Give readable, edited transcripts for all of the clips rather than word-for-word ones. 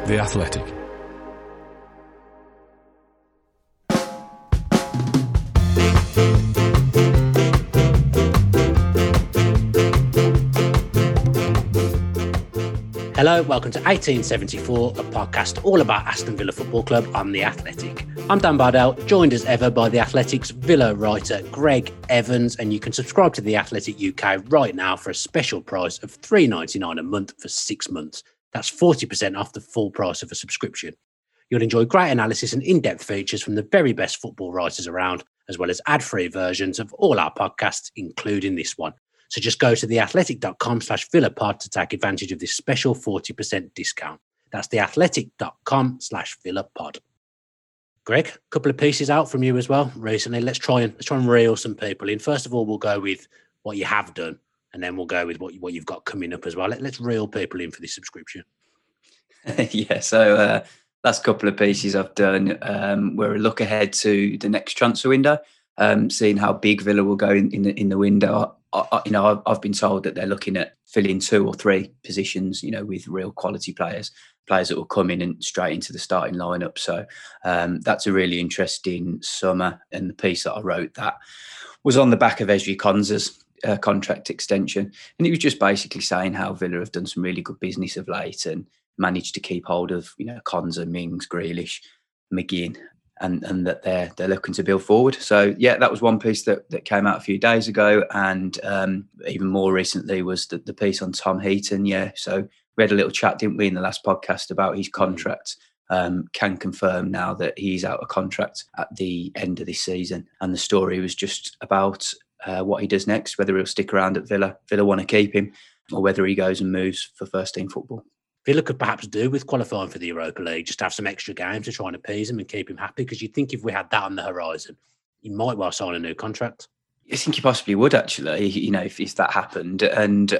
The Athletic. Hello, welcome to 1874, a podcast all about Aston Villa Football Club on The Athletic. I'm Dan Bardell, joined as ever by The Athletic's Villa writer Greg Evans, and you can subscribe to The Athletic UK right now for a special price of $3.99 a month for 6 months. That's 40% off the full price of a subscription. You'll enjoy great analysis and in-depth features from the very best football writers around, as well as ad-free versions of all our podcasts, including this one. So just go to theathletic.com/VillaPod to take advantage of this special 40% discount. That's theathletic.com/VillaPod. Greg, a couple of pieces out from you as well recently. Let's try and reel some people in. First of all, we'll go with what you have done, and then we'll go with what you've got coming up as well. Let's reel people in for this subscription. So last couple of pieces I've done. We're a look ahead to the next transfer window, seeing how big Villa will go in the window. I've been told that they're looking at filling 2 or 3 positions, with real quality players that will come in and straight into the starting lineup. So that's a really interesting summer. And the piece that I wrote that was on the back of Ezri Konsa's contract extension. And it was just basically saying how Villa have done some really good business of late and managed to keep hold of, Konsa, Mings, Grealish, McGinn. And that they're looking to build forward. So, yeah, that was one piece that came out a few days ago. And even more recently was the piece on Tom Heaton. Yeah, so we had a little chat, didn't we, in the last podcast about his contract. Can confirm now that he's out of contract at the end of this season. And the story was just about what he does next, whether he'll stick around at Villa want to keep him, or whether he goes and moves for first-team football. Villa could perhaps do with qualifying for the Europa League, just have some extra games to try and appease him and keep him happy, because you'd think if we had that on the horizon, he might well sign a new contract. I think he possibly would, actually, if that happened. And,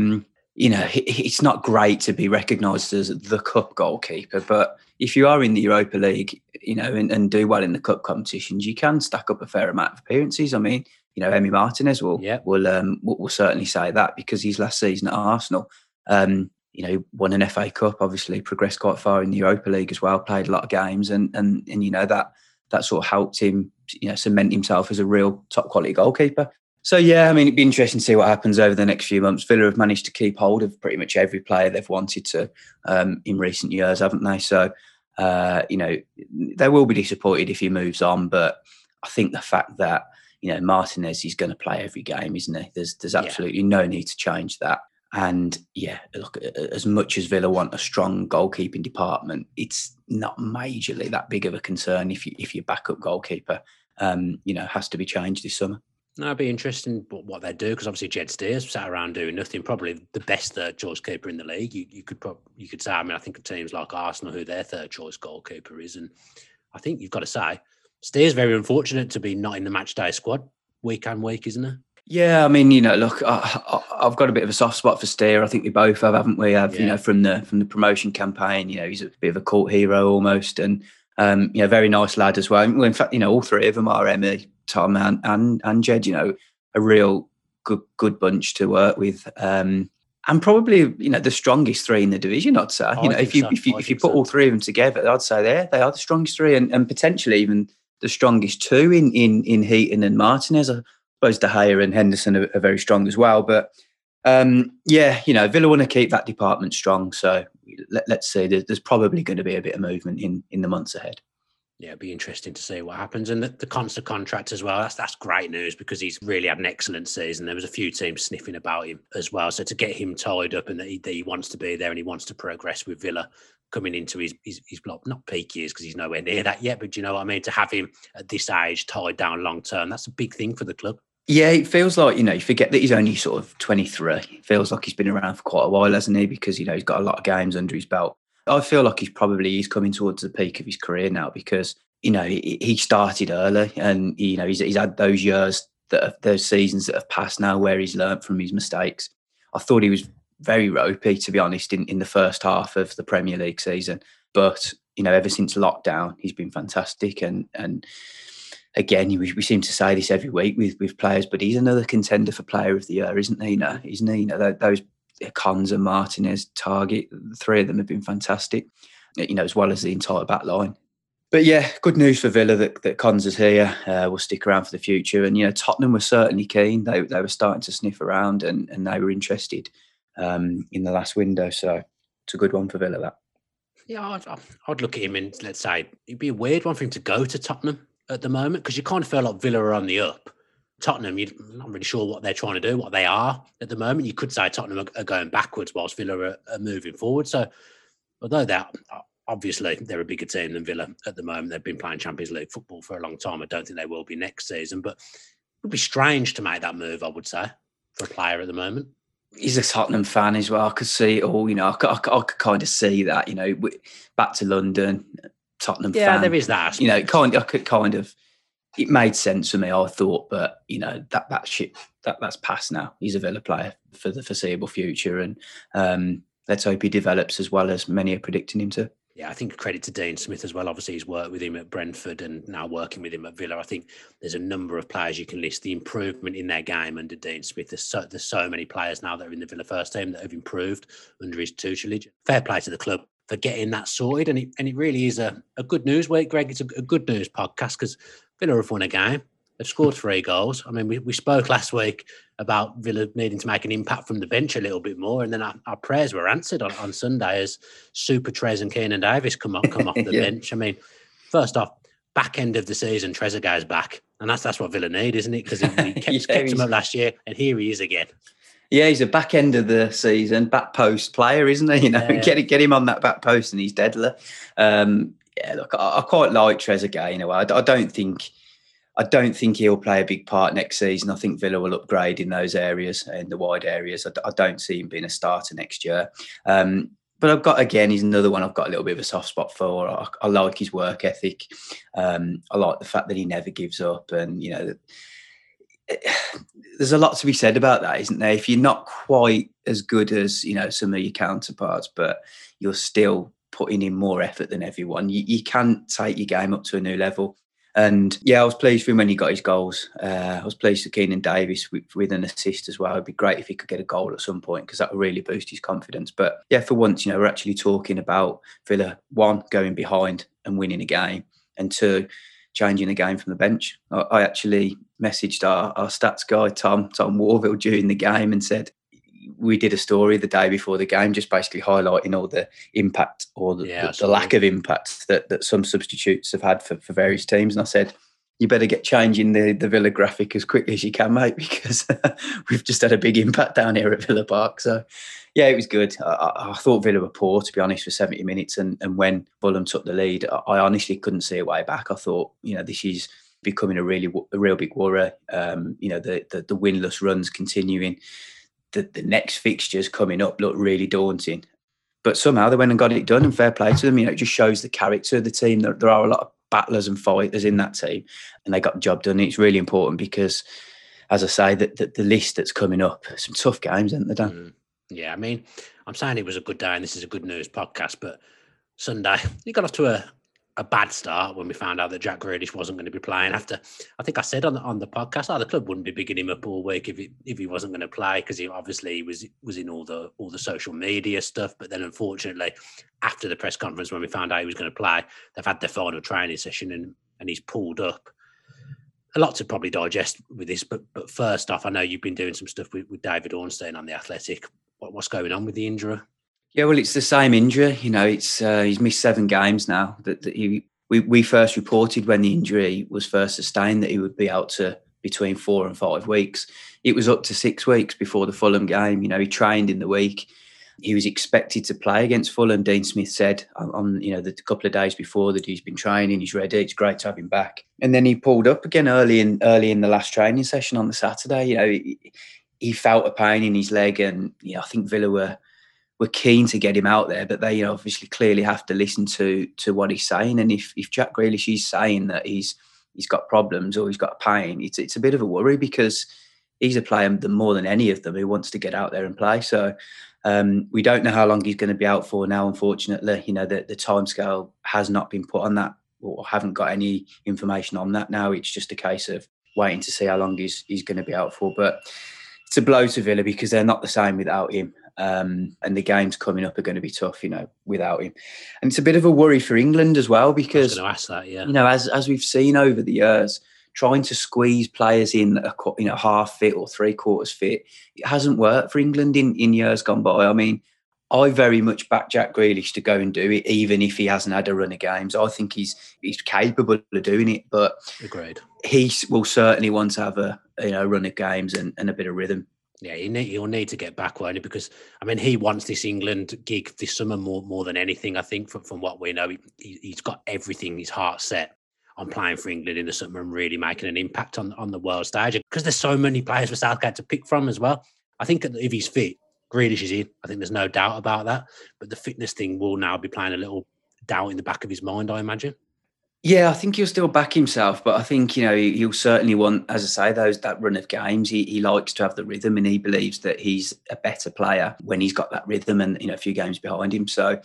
it's not great to be recognised as the cup goalkeeper, but if you are in the Europa League, and do well in the cup competitions, you can stack up a fair amount of appearances. I mean, Emi Martinez will certainly say that, because his last season at Arsenal, won an FA Cup, obviously progressed quite far in the Europa League as well, played a lot of games, and that sort of helped him, cement himself as a real top quality goalkeeper. So, yeah, I mean, it'd be interesting to see what happens over the next few months. Villa have managed to keep hold of pretty much every player they've wanted to in recent years, haven't they? So, they will be disappointed if he moves on, but I think the fact that, Martinez is going to play every game, isn't he? There's absolutely no need to change that. And look, as much as Villa want a strong goalkeeping department, it's not majorly that big of a concern if your backup goalkeeper, has to be changed this summer. It'd be interesting what they do, because obviously Jed Steers sat around doing nothing, probably the best third choice keeper in the league. You could say, I think of teams like Arsenal, who their third choice goalkeeper is, and I think you've got to say Steers very unfortunate to be not in the match day squad week on week, isn't it? Yeah, I mean, look, I've got a bit of a soft spot for Steer. I think we both have, haven't we? From the promotion campaign, he's a bit of a cult hero almost, and very nice lad as well. Well, in fact, all 3 of them are, Emi, Tom, and Jed. A real good bunch to work with, and probably the strongest 3 in the division, I'd say. If you put all 3 of them together, I'd say they are the strongest 3, and potentially even the strongest 2 in Heaton and Martinez. I suppose De Gea and Henderson are very strong as well. But, Villa want to keep that department strong. So let's see. There's probably going to be a bit of movement in the months ahead. Yeah, it'd be interesting to see what happens. And the Konsa contract as well, that's great news, because he's really had an excellent season. There was a few teams sniffing about him as well. So to get him tied up and that he wants to be there and he wants to progress with Villa coming into his not peak years, because he's nowhere near that yet, but you know what I mean? To have him at this age tied down long term, that's a big thing for the club. Yeah, it feels like, you forget that he's only sort of 23. It feels like he's been around for quite a while, hasn't he? Because, he's got a lot of games under his belt. I feel like he's coming towards the peak of his career now, because, he started early, and, he's had those years, those seasons that have passed now where he's learnt from his mistakes. I thought he was very ropey, to be honest, in the first half of the Premier League season. But, ever since lockdown, he's been fantastic. And again, we seem to say this every week with players, but he's another contender for Player of the Year, isn't he? Isn't he? Those Konsa, Martinez, Target, the 3 of them have been fantastic. as well as the entire back line. But yeah, good news for Villa that Cons is here. Will stick around for the future. And, Tottenham were certainly keen. They were starting to sniff around and they were interested in the last window. So it's a good one for Villa, that. Yeah, I'd look at him and let's say it'd be a weird one for him to go to Tottenham at the moment because you kind of feel like Villa are on the up. Tottenham, you're not really sure what they're trying to do, what they are at the moment. You could say Tottenham are going backwards whilst Villa are moving forward. So although obviously they're a bigger team than Villa at the moment, they've been playing Champions League football for a long time. I don't think they will be next season, but it would be strange to make that move, I would say, for a player at the moment. He's a Tottenham fan as well. I could see it all, I could kind of see that, back to London, Tottenham fan. Yeah, there is that. It made sense for me, I thought, but that's past now. He's a Villa player for the foreseeable future, and let's hope he develops as well as many are predicting him to. Yeah, I think credit to Dean Smith as well. Obviously, he's worked with him at Brentford and now working with him at Villa. I think there's a number of players you can list. The improvement in their game under Dean Smith. There's so many players now that are in the Villa first team that have improved under his tutelage. Fair play to the club for getting that sorted. And it really is a good news week, Greg. It's a good news podcast because Villa have won a game. They've scored 3 goals. I mean, we spoke last week about Villa needing to make an impact from the bench a little bit more, and then our prayers were answered on Sunday as Super Trez and Keenan Davis come off the bench. I mean, first off, back end of the season, Trezeguet's back, and that's what Villa need, isn't it? Because he kept him up last year, and here he is again. Yeah, he's a back end of the season, back post player, isn't he? Get him on that back post, and he's deadly. Look, I quite like Trezeguet. I don't think he'll play a big part next season. I think Villa will upgrade in those areas, in the wide areas. I don't see him being a starter next year. But he's another one I've got a little bit of a soft spot for. I like his work ethic. I like the fact that he never gives up. And, there's a lot to be said about that, isn't there? If you're not quite as good as, some of your counterparts, but you're still putting in more effort than everyone, you can take your game up to a new level. And yeah, I was pleased with him when he got his goals. I was pleased with Keenan Davis with an assist as well. It'd be great if he could get a goal at some point because that would really boost his confidence. But yeah, for once, we're actually talking about Villa, 1, going behind and winning a game, and 2, changing the game from the bench. I actually messaged our stats guy, Tom Warville, during the game and said, we did a story the day before the game, just basically highlighting all the impact or the lack of impact that some substitutes have had for various teams. And I said, you better get changing the Villa graphic as quickly as you can, mate, because we've just had a big impact down here at Villa Park. So, yeah, it was good. I thought Villa were poor, to be honest, for 70 minutes. And when Fulham took the lead, I honestly couldn't see a way back. I thought, this is becoming a real big worry. The winless runs continuing. The next fixtures coming up look really daunting. But somehow they went and got it done, and fair play to them. It just shows the character of the team. There are a lot of battlers and fighters in that team, and they got the job done. It's really important because, as I say, the list that's coming up, some tough games, haven't they, Dan? Yeah, I mean, I'm saying it was a good day and this is a good news podcast, but Sunday, you got off to a bad start when we found out that Jack Grealish wasn't going to be playing. After, I think I said on the podcast, the club wouldn't be bigging him up all week if he wasn't going to play, because he obviously was in all the social media stuff. But then, unfortunately, after the press conference when we found out he was going to play, they've had their final training session and he's pulled up. A lot to probably digest with this, but first off, I know you've been doing some stuff with David Ornstein on The Athletic. What's going on with the injury? Yeah, well, it's the same injury. It's he's missed 7 games now. We first reported when the injury was first sustained that he would be out to between 4 and 5 weeks. It was up to 6 weeks before the Fulham game. He trained in the week. He was expected to play against Fulham. Dean Smith said on the couple of days before that he's been training, he's ready. It's great to have him back. And then he pulled up again early in the last training session on the Saturday. He felt a pain in his leg, and I think Villa were keen to get him out there, but they obviously clearly have to listen to what he's saying. And if Jack Grealish is saying that he's got problems or he's got pain, it's a bit of a worry, because he's a player more than any of them who wants to get out there and play. So we don't know how long he's going to be out for now, unfortunately. The timescale has not been put on that, or haven't got any information on that now. It's just a case of waiting to see how long he's going to be out for. But it's a blow to Villa because they're not the same without him. And the games coming up are going to be tough, without him. And it's a bit of a worry for England as well, because I was going to ask that, as we've seen over the years, trying to squeeze players in that are half fit or 3/4 fit, it hasn't worked for England in years gone by. I mean, I very much back Jack Grealish to go and do it, even if he hasn't had a run of games. I think he's capable of doing it, but agreed. He will certainly want to have a run of games and a bit of rhythm. Yeah, he'll need to get back, won't he? Because I mean, he wants this England gig this summer more than anything. I think from what we know, he's got everything, his heart set on playing for England in the summer and really making an impact on the world stage. Because there's so many players for Southgate to pick from as well. I think if he's fit, Grealish is in. I think there's no doubt about that. But the fitness thing will now be playing a little doubt in the back of his mind, I imagine. Yeah, I think he'll still back himself, but I think, he'll certainly want, as I say, that run of games. He likes to have the rhythm, and he believes that he's a better player when he's got that rhythm and, a few games behind him. So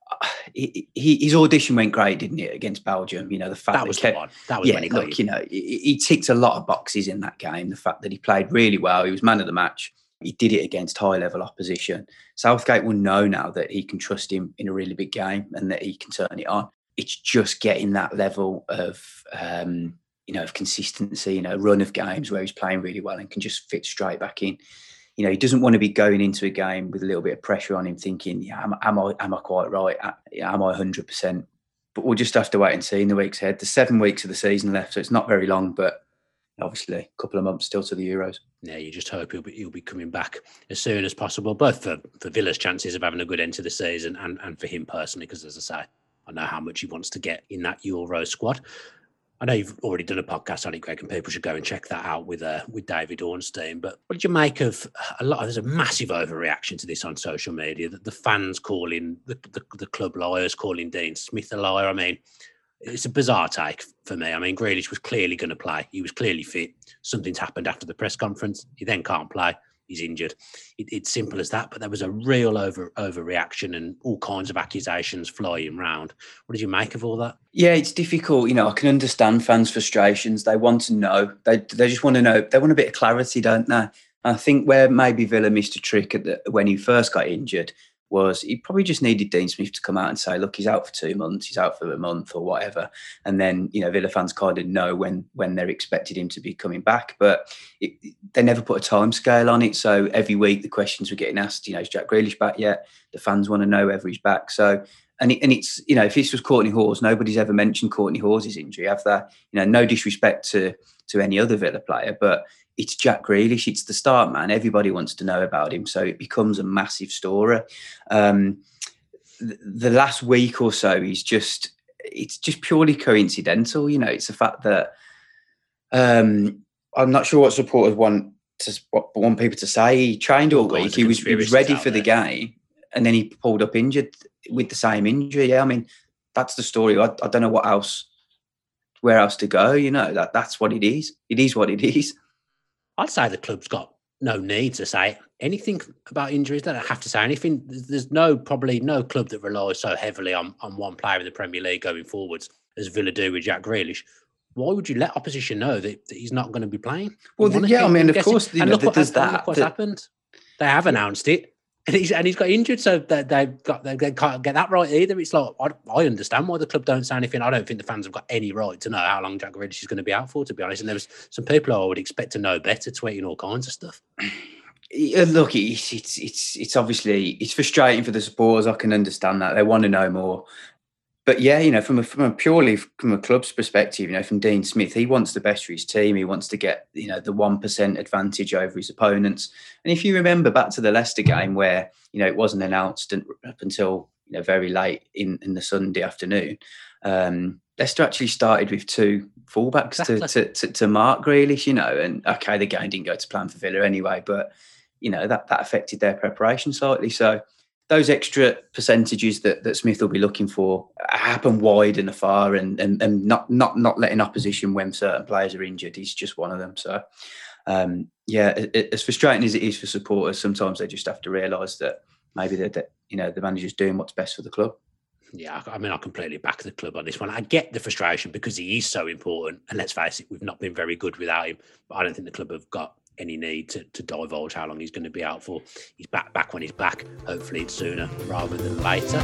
his audition went great, didn't it, against Belgium? The fact that was the one. That was when he got he ticked a lot of boxes in that game. The fact that he played really well, he was man of the match. He did it against high-level opposition. Southgate will know now that he can trust him in a really big game and that he can turn it on. It's just getting that level of, of consistency, run of games where he's playing really well and can just fit straight back in. He doesn't want to be going into a game with a little bit of pressure on him, thinking, "Yeah, am I quite right? Am I 100%?" But we'll just have to wait and see in the weeks ahead. There's 7 weeks of the season left, so it's not very long, but obviously a couple of months still to the Euros. Yeah, you just hope he'll be coming back as soon as possible, both for Villa's chances of having a good end to the season and for him personally, because as I say, I know how much he wants to get in that Euro squad. I know you've already done a podcast on it, Greg, and people should go and check that out with David Ornstein. But what did you make of there's a massive overreaction to this on social media, that the fans calling the club liars, calling Dean Smith a liar. I mean, it's a bizarre take for me. I mean, Grealish was clearly going to play. He was clearly fit. Something's happened after the press conference. He then can't play. He's injured. It's simple as that. But there was a real overreaction and all kinds of accusations flying around. What did you make of all that? Yeah, it's difficult. I can understand fans' frustrations. They want to know. They just want to know. They want a bit of clarity, don't they? I think where maybe Villa missed a trick when he first got injured was he probably just needed Dean Smith to come out and say, look, he's out for 2 months, he's out for a month or whatever. And then, Villa fans kind of know when they're expected him to be coming back. But they never put a time scale on it. So every week the questions were getting asked, is Jack Grealish back yet? The fans want to know whether he's back. So, and it's, if this was Courtney Hause, nobody's ever mentioned Courtney Hause's injury, have they? No disrespect to any other Villa player, but it's Jack Grealish. It's the start man. Everybody wants to know about him. So it becomes a massive story. The last week or so, it's just purely coincidental. It's the fact that I'm not sure what supporters want people to say. He trained all week. He was ready for the game, and then he pulled up injured with the same injury. Yeah, I mean, that's the story. I don't know where else to go. That's what it is. It is what it is. I'd say the club's got no need to say anything about injuries. They don't have to say anything. There's probably no club that relies so heavily on one player in the Premier League going forwards as Villa do with Jack Grealish. Why would you let opposition know that he's not going to be playing? Well, yeah, I mean, of course, look what's happened. They have announced it. And he's got injured, so they can't get that right either. It's like, I understand why the club don't say anything. I don't think the fans have got any right to know how long Jack Grealish is going to be out for, to be honest. And there was some people I would expect to know better, tweeting all kinds of stuff. Look, it's obviously it's frustrating for the supporters. I can understand that. They want to know more. But yeah, from a club's perspective, from Dean Smith, he wants the best for his team. He wants to get, the 1% advantage over his opponents. And if you remember back to the Leicester game where, it wasn't announced up until, very late in the Sunday afternoon, Leicester actually started with 2 fullbacks to mark Grealish, and okay, the game didn't go to plan for Villa anyway, but, that affected their preparation slightly. So those extra percentages that Smith will be looking for happen wide and afar, and not letting opposition when certain players are injured is just one of them. So, as frustrating as it is for supporters, sometimes they just have to realise that maybe the manager's doing what's best for the club. Yeah, I mean, I completely back the club on this one. I get the frustration because he is so important, and let's face it, we've not been very good without him. But I don't think the club have got any need to divulge how long he's going to be out for. He's back when he's back. Hopefully it's sooner rather than later.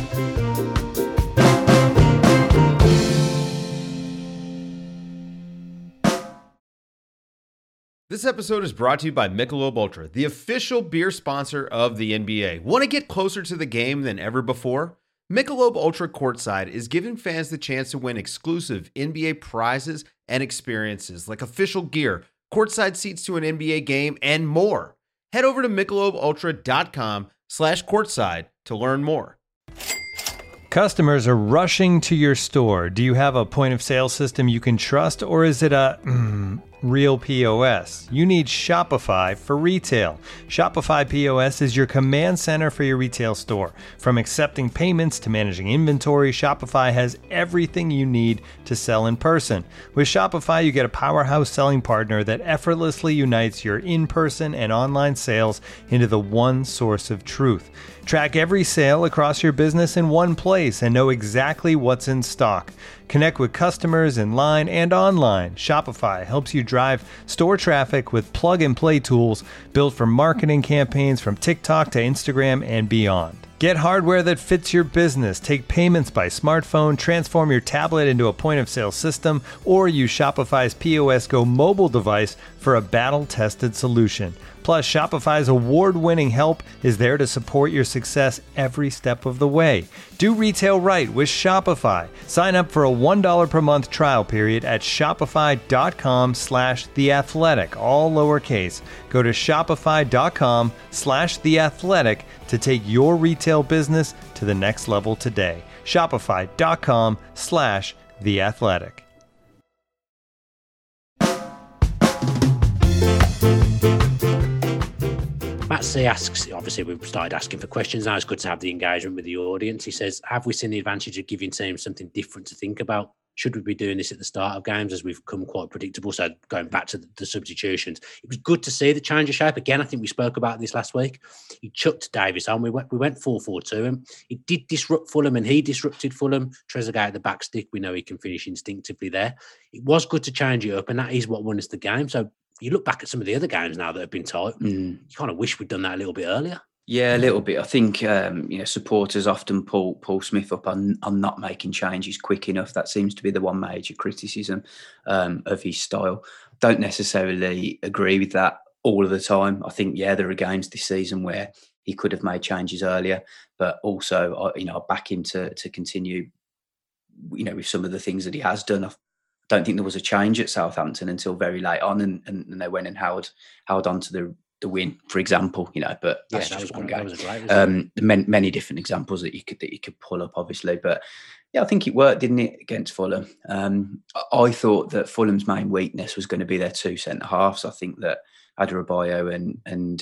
This episode is brought to you by Michelob Ultra, the official beer sponsor of the NBA. Want to get closer to the game than ever before? Michelob Ultra Courtside is giving fans the chance to win exclusive NBA prizes and experiences like official gear, courtside seats to an NBA game, and more. Head over to MichelobUltra.com/courtside to learn more. Customers are rushing to your store. Do you have a point of sale system you can trust, or is it a real POS? You need Shopify for retail. Shopify POS is your command center for your retail store. From accepting payments to managing inventory, Shopify has everything you need to sell in person. With Shopify, you get a powerhouse selling partner that effortlessly unites your in-person and online sales into the one source of truth. Track every sale across your business in one place and know exactly what's in stock. Connect with customers in line and online. Shopify helps you drive store traffic with plug-and-play tools built for marketing campaigns from TikTok to Instagram and beyond. Get hardware that fits your business. Take payments by smartphone, transform your tablet into a point-of-sale system, or use Shopify's POS Go mobile device for a battle-tested solution. Plus, Shopify's award-winning help is there to support your success every step of the way. Do retail right with Shopify. Sign up for a $1 per month trial period at shopify.com/theathletic, all lowercase. Go to shopify.com/theathletic to take your retail business to the next level today. Shopify.com/theathletic. Matt C asks, obviously we've started asking for questions now. It's good to have the engagement with the audience. He says, have we seen the advantage of giving teams something different to think about? Should we be doing this at the start of games as we've become quite predictable? So going back to the substitutions, it was good to see the change of shape. Again, I think we spoke about this last week. He chucked Davis on. We went 4-4-2 him. He did disrupt Fulham and he disrupted Fulham. Trezeguet at the back stick. We know he can finish instinctively there. It was good to change it up, and that is what won us the game. So you look back at some of the other games now that have been tight, you kind of wish we'd done that a little bit earlier. Yeah, a little bit. I think supporters often pull Smith up on not making changes quick enough. That seems to be the one major criticism of his style. Don't necessarily agree with that all of the time. I think, there are games this season where he could have made changes earlier, but also, I back him to continue, with some of the things that he has done. I don't think there was a change at Southampton until very late on, and they went and held on to the win, for example. But that's just one game. Many different examples that you could pull up, obviously. But I think it worked, didn't it, against Fulham? I thought that Fulham's main weakness was going to be their two centre halves. I think that Adebayo and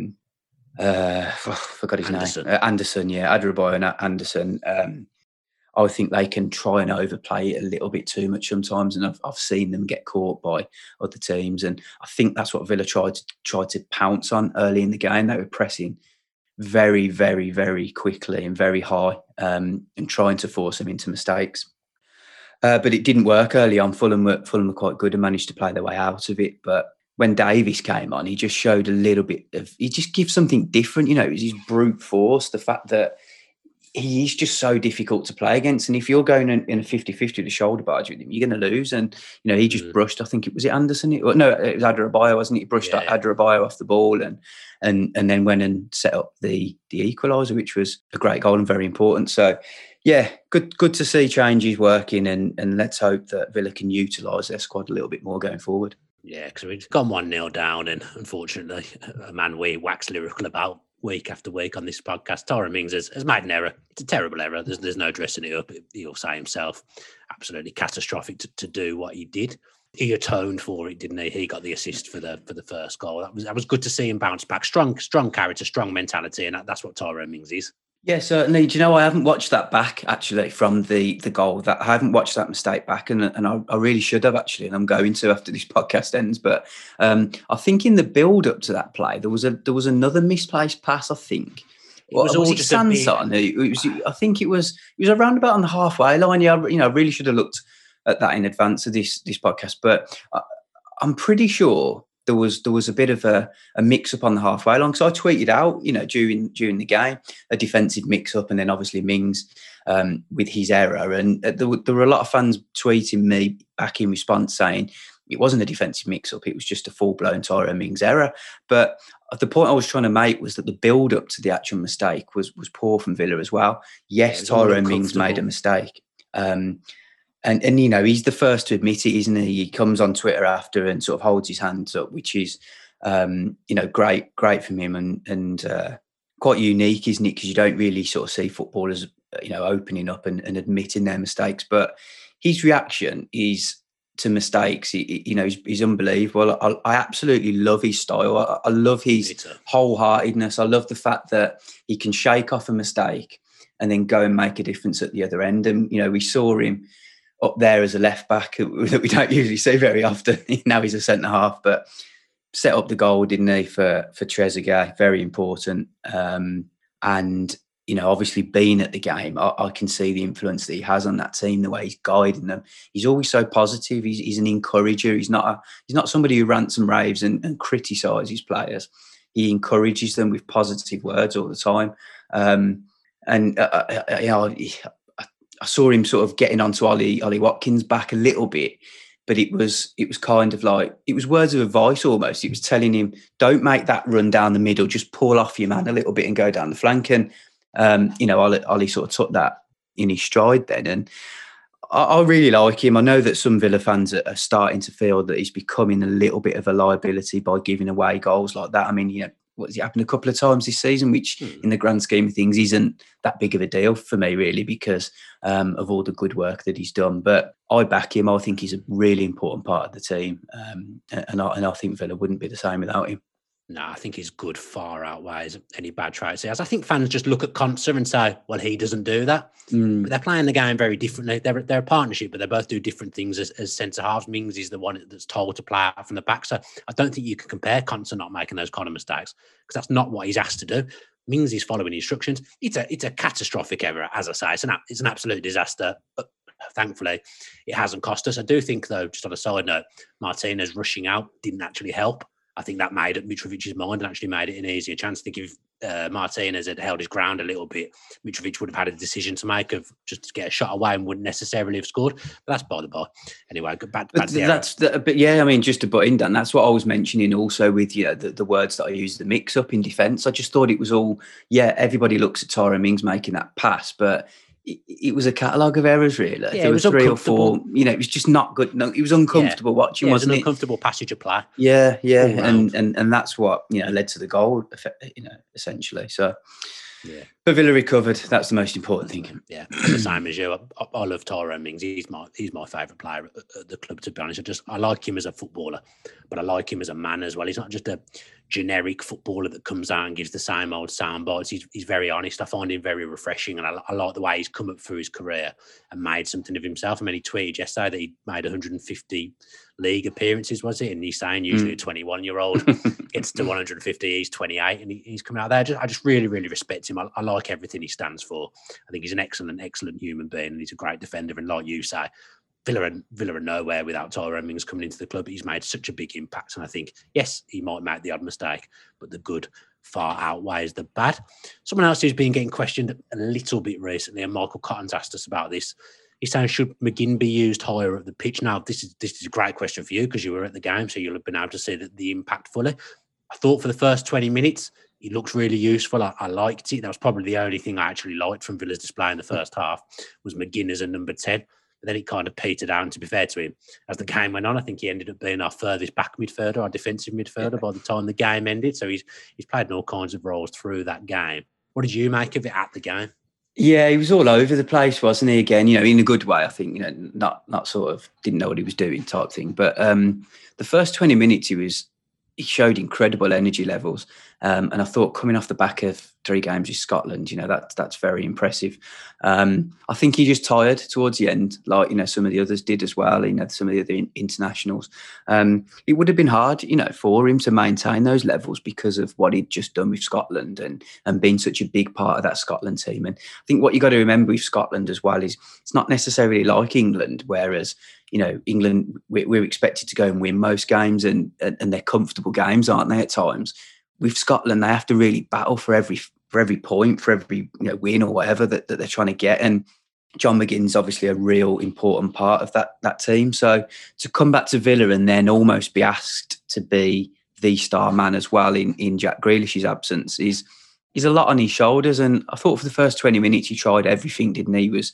I forgot his name. Anderson, Adebayo and Anderson. I think they can try and overplay it a little bit too much sometimes, and I've seen them get caught by other teams. And I think that's what Villa tried to pounce on early in the game. They were pressing very, very, very quickly and very high, and trying to force them into mistakes. But it didn't work early on. Fulham were quite good and managed to play their way out of it. But when Davis came on, he just showed a little bit of. He just gives something different. It was his brute force. The fact that he's just so difficult to play against. And if you're going in a 50-50 to shoulder barge with him, you're going to lose. And, he just brushed, I think it was Anderson? It was Adebayo, wasn't it? He brushed Adebayo off the ball and then went and set up the equaliser, which was a great goal and very important. So, good to see changes working, and let's hope that Villa can utilise their squad a little bit more going forward. Yeah, because we've gone 1-0 down, and unfortunately, a man we wax lyrical about week after week on this podcast, Tyrone Mings has made an error. It's a terrible error. There's no dressing it up. He'll say himself, absolutely catastrophic to do what he did. He atoned for it, didn't he? He got the assist for the first goal. That was good to see him bounce back. Strong character, strong mentality, and that's what Tyrone Mings is. Yeah, certainly. Do you know, I haven't watched that back, actually, from the goal. That I haven't watched that mistake back, and I really should have, actually, and I'm going to after this podcast ends. But I think in the build-up to that play, there was another misplaced pass, I think. Was it Sanson? I think it was around about on the halfway line. Yeah, I really should have looked at that in advance of this podcast. But I'm pretty sure there was a bit of a mix up on the halfway line. So I tweeted out, during the game, a defensive mix up, and then obviously Mings with his error, and there were a lot of fans tweeting me back in response saying it wasn't a defensive mix up; it was just a full blown Tyrone Mings error. But the point I was trying to make was that the build up to the actual mistake was poor from Villa as well. Yes, Tyrone Mings made a mistake. And he's the first to admit it, isn't he? He comes on Twitter after and sort of holds his hands up, which is, great from him and quite unique, isn't it? Because you don't really sort of see footballers, opening up and admitting their mistakes. But his reaction is to mistakes, he's unbelievable. I absolutely love his style. I love his wholeheartedness. I love the fact that he can shake off a mistake and then go and make a difference at the other end. And, we saw him up there as a left back that we don't usually see very often. Now he's a centre half, but set up the goal, didn't he, for Trezeguet? Very important. And obviously being at the game, I can see the influence that he has on that team, the way he's guiding them. He's always so positive. He's an encourager. He's not somebody who rants and raves and criticises players. He encourages them with positive words all the time. I saw him sort of getting onto Ollie Watkins' back a little bit, but it was kind of like, it was words of advice almost. It was telling him, don't make that run down the middle, just pull off your man a little bit and go down the flank. And, Ollie sort of took that in his stride then. And I really like him. I know that some Villa fans are starting to feel that he's becoming a little bit of a liability by giving away goals like that. I mean, what's happened a couple of times this season, which in the grand scheme of things isn't that big of a deal for me, really, because of all the good work that he's done. But I back him. I think he's a really important part of the team. And I think Villa wouldn't be the same without him. No, I think his good far outweighs any bad traits he has. I think fans just look at Konsa and say, well, he doesn't do that. But they're playing the game very differently. They're a partnership, but they both do different things as centre-halves. Mings is the one that's told to play out from the back. So I don't think you can compare Konsa not making those kind of mistakes, because that's not what he's asked to do. Mings is following instructions. It's a catastrophic error, as I say. It's an absolute disaster. But thankfully, it hasn't cost us. I do think, though, just on a side note, Martinez rushing out didn't actually help. I think that made up Mitrovic's mind and actually made it an easier chance. I think if Martinez had held his ground a little bit, Mitrovic would have had a decision to make of just to get a shot away and wouldn't necessarily have scored. But that's by the by. Anyway, back to the but yeah, I mean, just to butt in, Dan, that's what I was mentioning also with the words that I used, the mix-up in defence. I just thought it was all, everybody looks at Tyrone Mings making that pass, but it was a catalogue of errors, really. Yeah, there were 3 or 4. It was just not good. No, it was uncomfortable watching, wasn't it? It was an uncomfortable passage of play. Yeah, and that's what led to the goal, essentially. So, but Villa recovered. That's the most important thing. Yeah, the same as you. I love Tyrone Mings. He's my favourite player at the club, to be honest. I like him as a footballer, but I like him as a man as well. He's not just a generic footballer that comes out and gives the same old sound bites. He's very honest. I find him very refreshing, and I like the way he's come up through his career and made something of himself. I mean, he tweeted yesterday that he made 150 league appearances, was it? And he's saying usually a 21-year-old gets to 150, he's 28, and he's coming out there. I just really, really respect him. I like everything he stands for. I think he's an excellent human being, and he's a great defender. And like you say, Villa are nowhere without Tyrone Mings coming into the club. He's made such a big impact. And I think, yes, he might make the odd mistake, but the good far outweighs the bad. Someone else who's been getting questioned a little bit recently, and Michael Cotton's asked us about this. He's saying, should McGinn be used higher up the pitch? Now, this is a great question for you because you were at the game, so you'll have been able to see the impact fully. I thought for the first 20 minutes, he looked really useful. I liked it. That was probably the only thing I actually liked from Villa's display in the first half, was McGinn as a number 10. But then it kind of petered down, to be fair to him. As the game went on, I think he ended up being our furthest back midfielder, our defensive midfielder by the time the game ended. So he's played in all kinds of roles through that game. What did you make of it at the game? Yeah, he was all over the place, wasn't he? Again, in a good way, I think. Not sort of didn't know what he was doing type thing. But the first 20 minutes, he showed incredible energy levels. And I thought coming off the back of 3 games with Scotland. That's very impressive. I think he just tired towards the end, like some of the others did as well. Some of the other internationals. It would have been hard, for him to maintain those levels because of what he'd just done with Scotland and been such a big part of that Scotland team. And I think what you got to remember with Scotland as well is it's not necessarily like England, whereas England, we're expected to go and win most games, and they're comfortable games, aren't they? At times, with Scotland, they have to really battle for every point, for every win or whatever that they're trying to get. And John McGinn's obviously a real important part of that team. So to come back to Villa and then almost be asked to be the star man as well in Jack Grealish's absence is a lot on his shoulders. And I thought for the first 20 minutes he tried everything, didn't he? He was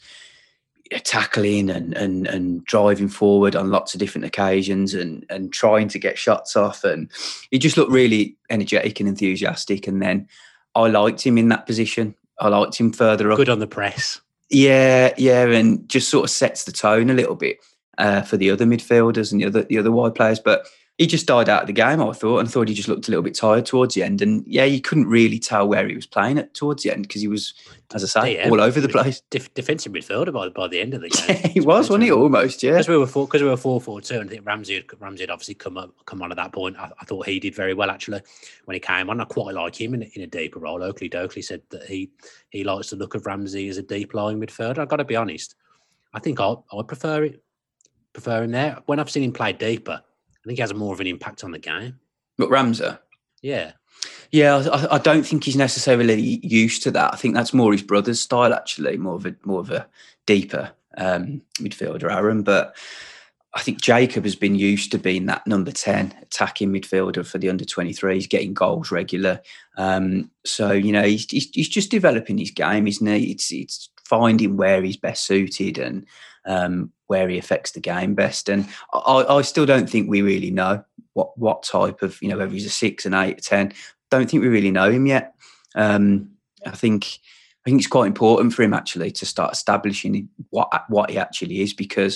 tackling and driving forward on lots of different occasions and trying to get shots off, and he just looked really energetic and enthusiastic. And then I liked him in that position. I liked him further up. Good on the press. Yeah, and just sort of sets the tone a little bit for the other midfielders and the other wide players. But he just died out of the game, I thought he just looked a little bit tired towards the end. And yeah, you couldn't really tell where he was playing at towards the end because he was, as I say, all over the place. Defensive midfielder by the end of the game. Yeah, he was, wasn't he? Almost, yeah. Because we were 4-4-2, and I think Ramsey had obviously come on at that point. I thought he did very well actually when he came on. I quite like him in a deeper role. Oakley said that he likes the look of Ramsey as a deep lying midfielder. I've got to be honest. I think I prefer him there. When I've seen him play deeper, I think he has more of an impact on the game. But Ramsey? Yeah. Yeah, I don't think he's necessarily used to that. I think that's more his brother's style, actually, more of a deeper midfielder, Aaron. But I think Jacob has been used to being that number 10 attacking midfielder for the under-23s, getting goals regular. So, he's just developing his game, isn't he? It's finding where he's best suited and where he affects the game best. And I still don't think we really know what type of, whether he's a 6, an 8, a 10. Don't think we really know him yet. I think it's quite important for him actually to start establishing what he actually is, because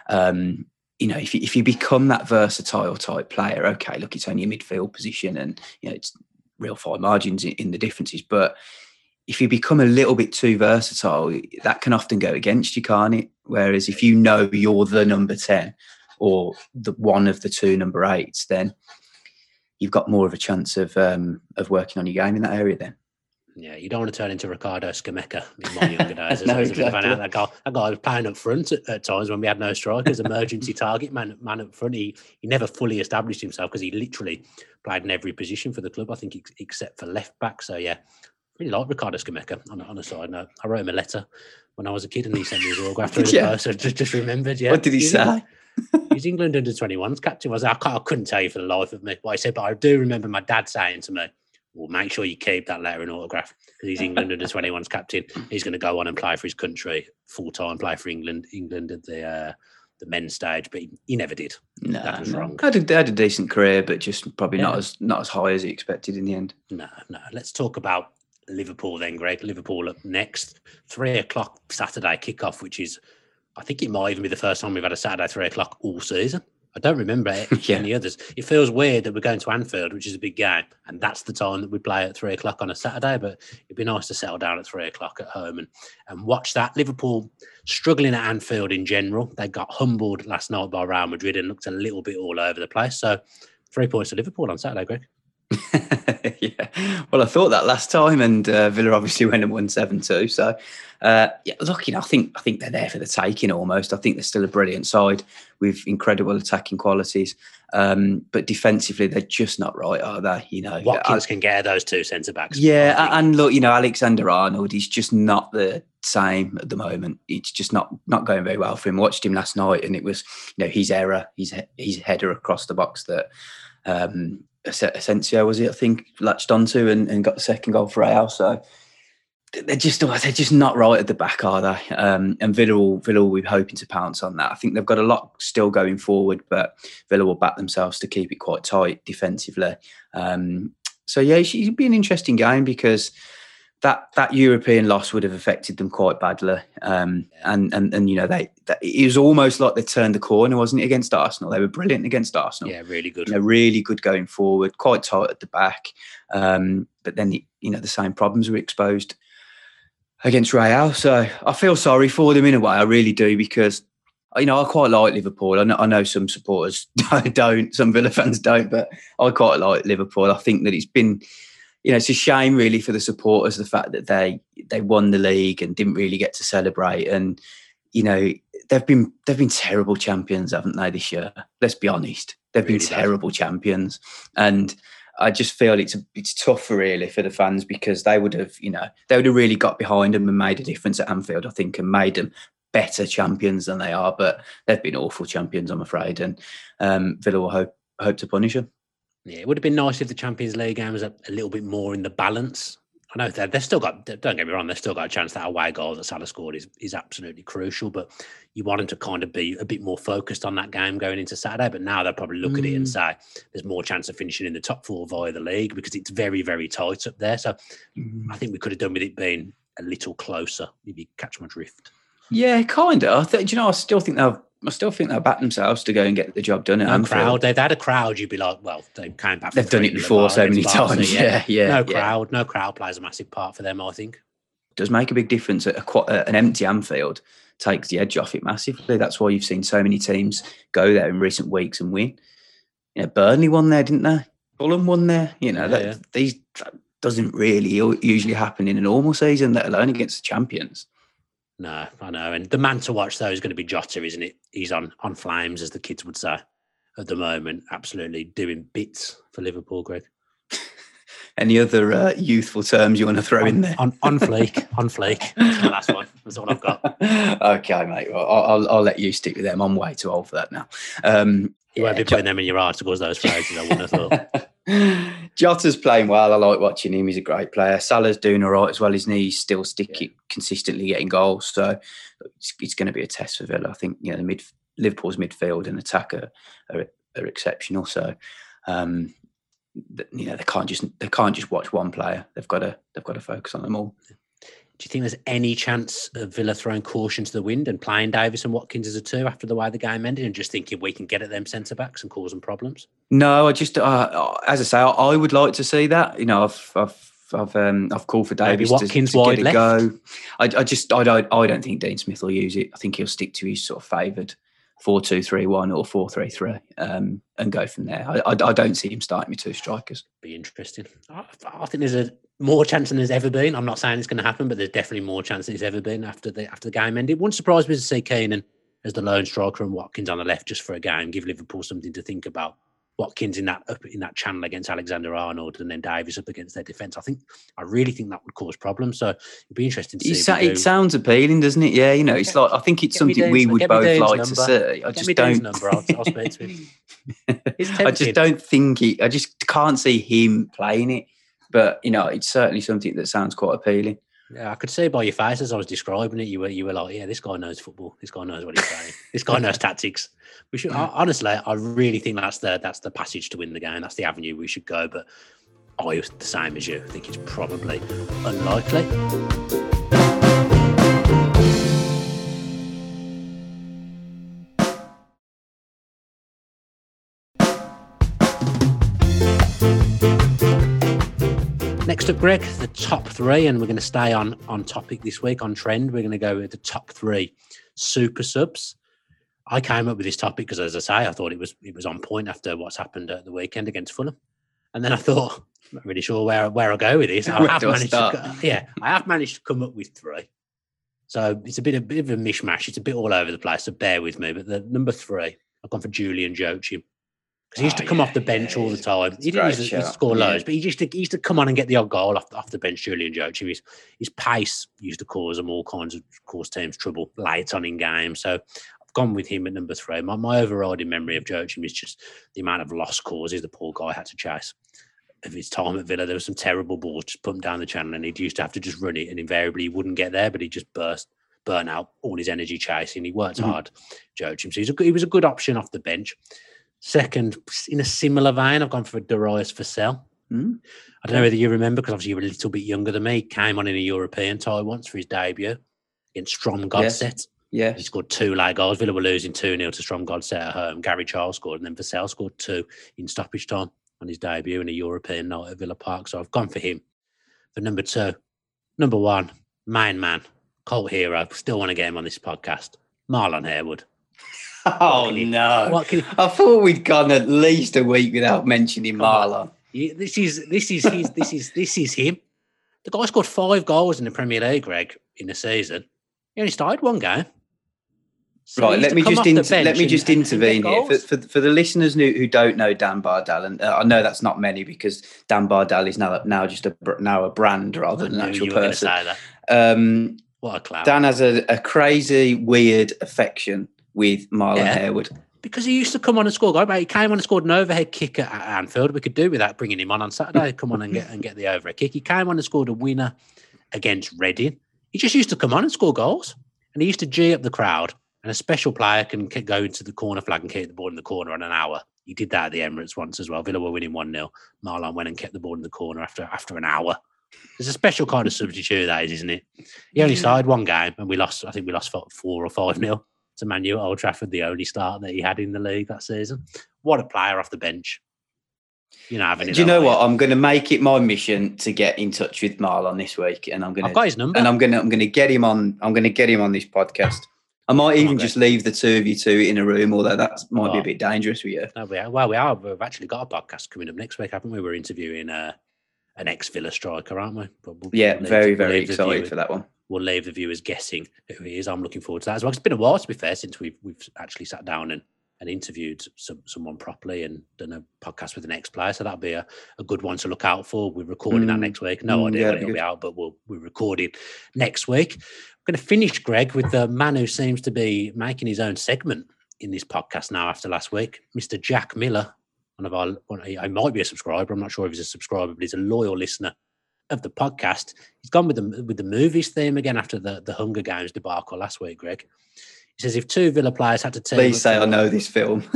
if you become that versatile type player, okay, look, it's only a midfield position and it's real fine margins in the differences, but if you become a little bit too versatile, that can often go against you, can't it? Whereas if you know you're the number 10 or the one of the 2 number 8s, then you've got more of a chance of working on your game in that area then. Yeah, you don't want to turn into Ricardo Scamecca in my younger days. No, exactly. That guy was playing up front at times when we had no strikers, emergency target man up front. He never fully established himself because he literally played in every position for the club, I think, except for left back. So yeah, really like Ricardo Scamecca. On a side note, I wrote him a letter when I was a kid and he sent me his autograph through the post. So just remembered, yeah. What did he say? He's England under-21s captain. I couldn't tell you for the life of me what he said, but I do remember my dad saying to me, well, make sure you keep that letter and autograph because he's England under-21s captain. He's going to go on and play for his country full-time, play for England at the men's stage, but he never did. No, that was wrong. Had a decent career, but just probably not as high as he expected in the end. No. Let's talk about Liverpool then, Greg. Liverpool up next. 3:00 Saturday kickoff, which is, I think it might even be the first time we've had a Saturday 3:00 all season. I don't remember any others. It feels weird that we're going to Anfield, which is a big game, and that's the time that we play at 3:00 on a Saturday. But it'd be nice to settle down at 3:00 at home and watch that. Liverpool struggling at Anfield in general. They got humbled last night by Real Madrid and looked a little bit all over the place. So 3 points to Liverpool on Saturday, Greg. Yeah, well, I thought that last time, and Villa obviously went and won 7-2. So, look, I think they're there for the taking almost. I think they're still a brilliant side with incredible attacking qualities, but defensively they're just not right, are they? Watkins can get those 2 centre backs. Yeah, and look, Alexander-Arnold, he's just not the same at the moment. It's just not going very well for him. Watched him last night, and it was his error, his header across the box that. Asensio, was it? I think latched onto and got the second goal for Real. So they're just not right at the back, are they? And Villa will be hoping to pounce on that. I think they've got a lot still going forward, but Villa will back themselves to keep it quite tight defensively. So yeah, it should be an interesting game because that European loss would have affected them quite badly. And it was almost like they turned the corner, wasn't it, against Arsenal? They were brilliant against Arsenal. Yeah, really good. Really good going forward, quite tight at the back. But then the same problems were exposed against Real. So I feel sorry for them in a way. I really do, because I quite like Liverpool. I know some supporters don't, some Villa fans don't, but I quite like Liverpool. I think that it's been, it's a shame really for the supporters, the fact that they won the league and didn't really get to celebrate. And they've been terrible champions, haven't they, this year? Let's be honest, they've been terrible champions, and I just feel it's tough really for the fans, because they would have really got behind them and made a difference at Anfield, I think, and made them better champions than they are. But they've been awful champions, I'm afraid, and Villa will hope to punish them. Yeah, it would have been nice if the Champions League game was a little bit more in the balance. I know they've still got, don't get me wrong, they've still got a chance. That away goal that Salah scored is absolutely crucial, but you want them to kind of be a bit more focused on that game going into Saturday. But now they'll probably look at it and say there's more chance of finishing in the top 4 via the league, because it's very, very tight up there. So I think we could have done with it being a little closer, if you catch my drift. Yeah, kind of. I still think they'll back themselves to go and get the job done at Anfield. Crowd. They've had a crowd. You'd be like, well, they came back. They've done it before so many times. Yeah. No crowd plays a massive part for them, I think. It does make a big difference. An empty Anfield takes the edge off it massively. That's why you've seen so many teams go there in recent weeks and win. Burnley won there, didn't they? Fulham won there. That doesn't really usually happen in a normal season, let alone against the champions. No, I know. And the man to watch, though, is going to be Jota, isn't it? He's on flames, as the kids would say, at the moment. Absolutely doing bits for Liverpool, Greg. Any other youthful terms you want to throw in there? On fleek. On fleek. That's the last one. That's all I've got. Okay, mate. Well, I'll let you stick with them. I'm way too old for that now. You won't be putting them in your articles, those phrases, I wouldn't have thought. Jota's playing well. I like watching him. He's a great player. Salah's doing all right as well. His knees still consistently getting goals. So it's going to be a test for Villa. I think Liverpool's midfield and attack are exceptional. So they can't just watch one player. They've got to focus on them all. Do you think there's any chance of Villa throwing caution to the wind and playing Davies and Watkins as a 2 after the way the game ended, and just thinking we can get at them centre-backs and cause them problems? No, I just, as I say, I would like to see that. I've called for Davies to get a go. I don't think Dean Smith will use it. I think he'll stick to his sort of favoured 4-2-3-1 or 4-3-3 and go from there. I don't see him starting with 2 strikers. Be interesting. I think there's a more chance than there's ever been. I'm not saying it's going to happen, but there's definitely more chance than there's ever been after the game ended. It wouldn't surprise me to see Keenan as the lone striker and Watkins on the left just for a game, give Liverpool something to think about. Watkins in that channel against Alexander-Arnold, and then Davies up against their defence. I really think that would cause problems. So it'd be interesting to see. It sounds appealing, doesn't it? Yeah, it's like, I think it's something we would both like to see. I just don't. Number. I'll speak to him. I just don't think I just can't see him playing it. But it's certainly something that sounds quite appealing. Yeah, I could see by your face as I was describing it, you were like, yeah, this guy knows football. This guy knows what he's saying. This guy knows tactics. We should honestly, I really think that's the passage to win the game. That's the avenue we should go. But I was the same as you. I think it's probably unlikely. Next up, Greg, the top 3, and we're going to stay on topic this week, on trend. We're going to go with the top 3 super subs. I came up with this topic because, as I say, I thought it was on point after what's happened at the weekend against Fulham. And then I thought, I'm not really sure where I'll go with this. I have managed to come up with 3. So it's a bit of a mishmash. It's a bit all over the place, so bear with me. But the number 3, I've gone for Julian Joachim. Because he used to come off the bench all the time. He didn't used to score loads, but he used to come on and get the odd goal off the bench, Julian Joachim. His pace used to cause him all kinds of teams trouble late on in games. So I've gone with him at number 3. My overriding memory of Joachim is just the amount of lost causes the poor guy had to chase. Of his time at Villa, there were some terrible balls just pumped down the channel, and he'd used to have to just run it, and invariably he wouldn't get there, but he just burn out all his energy chasing. He worked hard, Joachim. So he was a good option off the bench. Second, in a similar vein, I've gone for Darius Vassell. I don't know whether you remember, because obviously you were a little bit younger than me. He came on in a European tie once for his debut against Stromgodset. Yeah. He scored 2 late goals. Villa were losing 2-0 to Stromgodset at home. Gary Charles scored, and then Vassell scored 2 in stoppage time on his debut in a European night at Villa Park. So I've gone for him for number 2. Number 1, main man, cult hero. Still want to get him on this podcast. Marlon Harewood. Oh, no. I thought we'd gone at least a week without mentioning Marlon. This is him. The guy scored 5 goals in the Premier League, Greg, in a season. He only started 1 game. So right, let me just intervene here for the listeners who don't know Dan Bardell, and I know that's not many because Dan Bardell is now just a brand rather than an actual person. What a clown! Dan has a crazy, weird affection with Marlon Harewood because he used to come on and score. He came on and scored an overhead kick at Anfield. We could do without bringing him on Saturday. Come on and get the overhead kick. He came on and scored a winner against Reading. He just used to come on and score goals, and he used to G up the crowd. And a special player can go into the corner flag and keep the ball in the corner in an hour. He did that at the Emirates once as well. Villa were winning 1-0. Marlon went and kept the ball in the corner after an hour. There's a special kind of substitute, that is, isn't it? He only started 1 game, and we lost. I think we lost 4 or 5-0 to Man U at Old Trafford, the only start that he had in the league that season. What a player off the bench. Do you know what? I'm going to make it my mission to get in touch with Marlon this week, and I've got his number, and I'm going to get him on. I'm going to get him on this podcast. I might even just leave the 2 of you 2 in a room, although that might be a bit dangerous for you. No, we are. We've actually got a podcast coming up next week, haven't we? We're interviewing an ex-Villa striker, aren't we? Very excited for that one. We'll leave the viewers guessing who he is. I'm looking forward to that as well. It's been a while, to be fair, since we've actually sat down and interviewed someone properly and done a podcast with an ex-player. So that'll be a good one to look out for. We're recording that next week. No idea when it'll be out, but we're recording next week. I'm going to finish, Greg, with the man who seems to be making his own segment in this podcast now after last week, Mr. Jack Miller. I might be a subscriber. I'm not sure if he's a subscriber, but he's a loyal listener of the podcast. He's gone with the movies theme again after the Hunger Games debacle last week, Greg. He says if 2 Villa players had to team Please say I know this film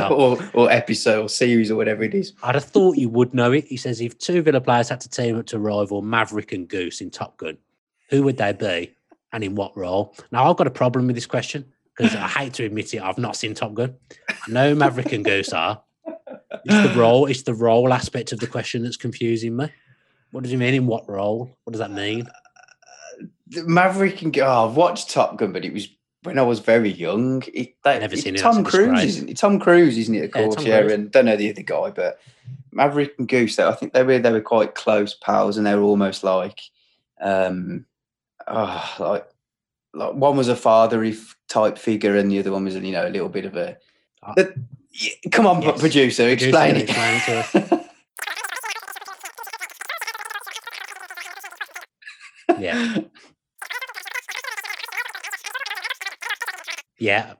or episode or series or whatever it is. I'd have thought you would know it. He says if 2 Villa players had to team up to rival Maverick and Goose in Top Gun, who would they be and in what role? Now, I've got a problem with this question because I hate to admit it, I've not seen Top Gun. I know Maverick and Goose are. It's the role aspect of the question that's confusing me. What does he mean in what role? What does that mean? Maverick and I've watched Top Gun, but it was when I was very young. Never seen it. Tom Cruise, isn't it? Tom Cruise, isn't it? Of course, and don't know the other guy, but Maverick and Goose. I think they were quite close pals, and they were almost like, like one was a father type figure, and the other one was a little bit of a. Come on, yes. Producer, explain it to us. Yeah. Yeah.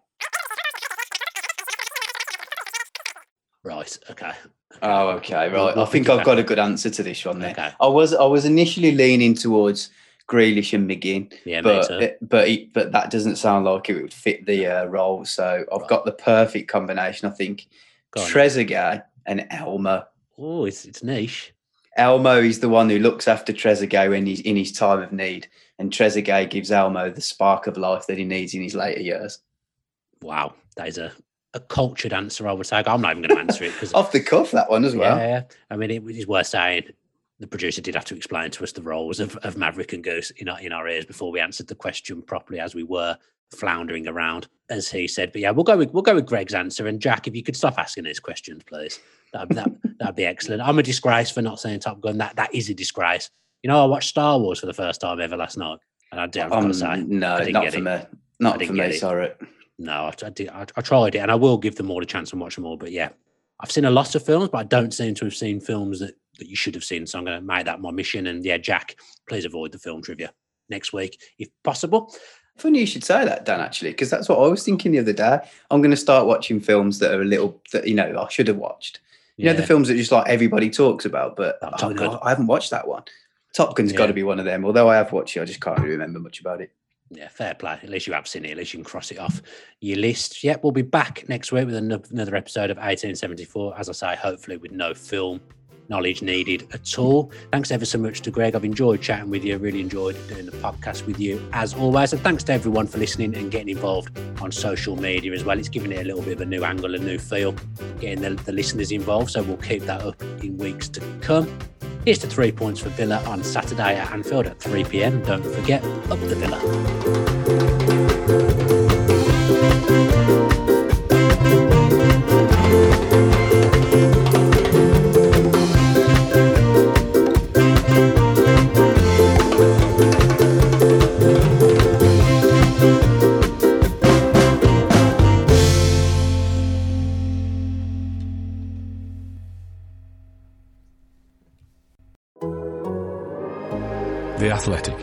Right. Okay. Oh, okay. Right. I think I've got a good answer to this one. There. Okay. I was initially leaning towards Grealish and McGinn. Yeah, but that doesn't sound like it would fit the role. So I've got the perfect combination. I think Trezeguet and Elmo. Oh, it's niche. Elmo is the one who looks after Trezeguet when he's in his time of need, and Trezeguet gives Elmo the spark of life that he needs in his later years. Wow, that is a cultured answer, I would say. I'm not even going to answer it because off the cuff that one as well. Yeah, I mean, it is worth saying. The producer did have to explain to us the roles of Maverick and Goose in our ears before we answered the question properly, as we were floundering around, as he said. But yeah, we'll go with Greg's answer. And Jack, if you could stop asking these questions, please, that'd be excellent. I'm a disgrace for not saying Top Gun. That is a disgrace. I watched Star Wars for the first time ever last night, and I've got to say, no, not for me. Not for me. Sorry. No, I tried it, and I will give them all a chance and watch them all. But yeah, I've seen a lot of films, but I don't seem to have seen films that you should have seen. So I'm going to make that my mission. And yeah, Jack, please avoid the film trivia next week if possible. Funny you should say that, Dan, actually, because that's what I was thinking the other day. I'm going to start watching films that are I should have watched. You know, the films that just like everybody talks about, but I haven't watched that one. Top Gun's got to be one of them. Although I have watched it, I just can't really remember much about it. Yeah, fair play. At least you have seen it. At least you can cross it off your list. Yep, we'll be back next week with another episode of 1874. As I say, hopefully with no film knowledge needed at all. Thanks ever so much to Greg. I've enjoyed chatting with you. Really enjoyed doing the podcast with you as always. And thanks to everyone for listening and getting involved on social media as well. It's giving it a little bit of a new angle, a new feel, getting the listeners involved. So we'll keep that up in weeks to come. Here's to 3 points for Villa on Saturday at Anfield at 3 p.m. Don't forget, up the Villa. The Athletic.